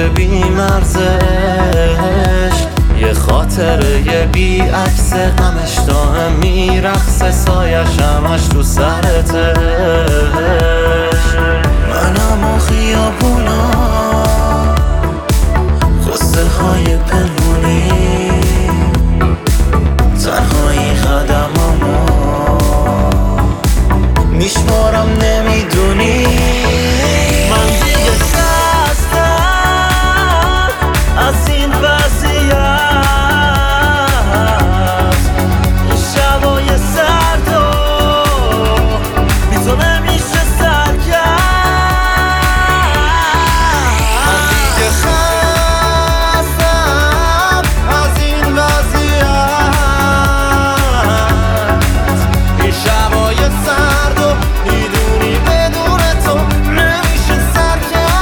بی مرزش، یه خاطره بی عکس غمش دائم میرقصه، سایش همش تو سرتش. منم و خیابونا قصه های پنهونی، تنهایی قدمامو میشمارم نمیدونی. من دیگه خستم از این وضعیت، این شبای سرد و بی تو نمیشه سر کرد. من دیگه خستم از این وضعیت، این شبای سرد و میدونی بدون تو نمیشه سر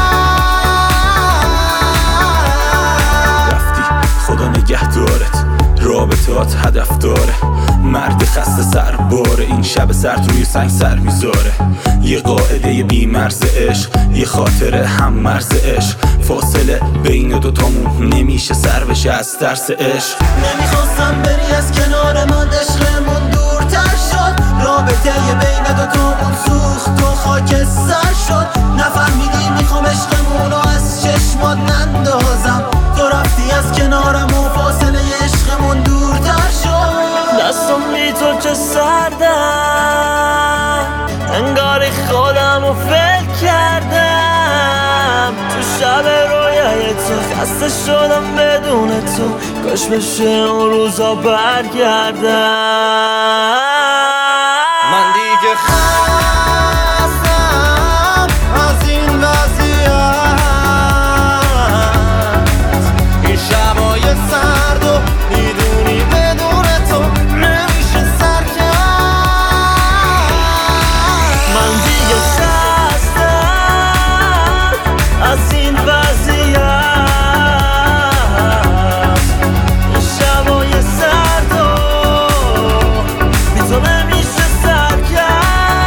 کرد. رفتی خدا نگه دارت، رابطات هدف داره، مرد خسته سر باره، این شب سرد روی سنگ سر میذاره. یه قاعده بی مرز عشق، یه خاطره هم مرز عشق، فاصله بین دوتامون نمیشه سر بشه از ترس عشق. نمیخواستم بری از کنار من، عشقمون دورتر شد، رابطه بین دوتامون سوخت و خاکستر شد. نفهمیدی میخوام عشقمون رو از چشمات نندازم، تو رفتی از کنارم و فاصله عشقمون دورتر شد. دستم بی تو چه سردم، انگاری خودم رو فکر کردم. تو شب رویای تو خسته شدم بدون تو، کاش بشه اون روزا برگردم. من دیگه خستم از این وضعیت، این شبای سرد و میدونی بدون تو نمیشه سر کرد. من دیگه خستم از این وضعیت، این شبای سرد و بی تو نمیشه سر کرد.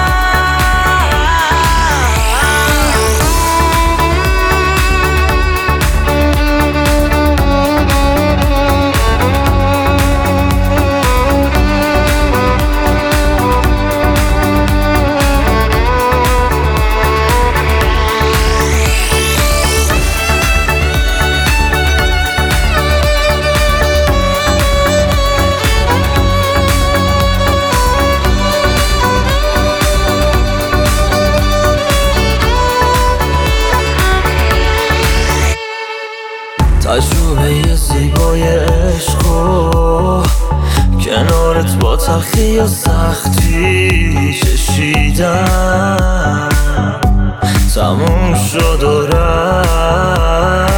تجربه زیبای عشقو کنارت با تلخی و سختی چشیدم، تموم شد و رفت.